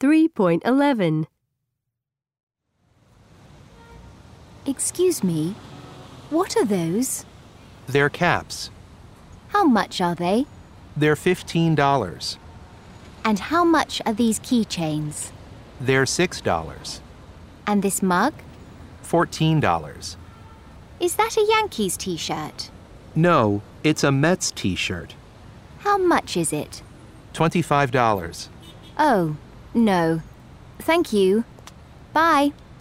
3.11. Excuse me, what are those? They're caps. How much are they? They're $15. And how much are these keychains? They're $6. And this mug? $14. Is that a Yankees t-shirt? No, it's a Mets t-shirt. How much is it? $25. Oh, no. Thank you. Bye.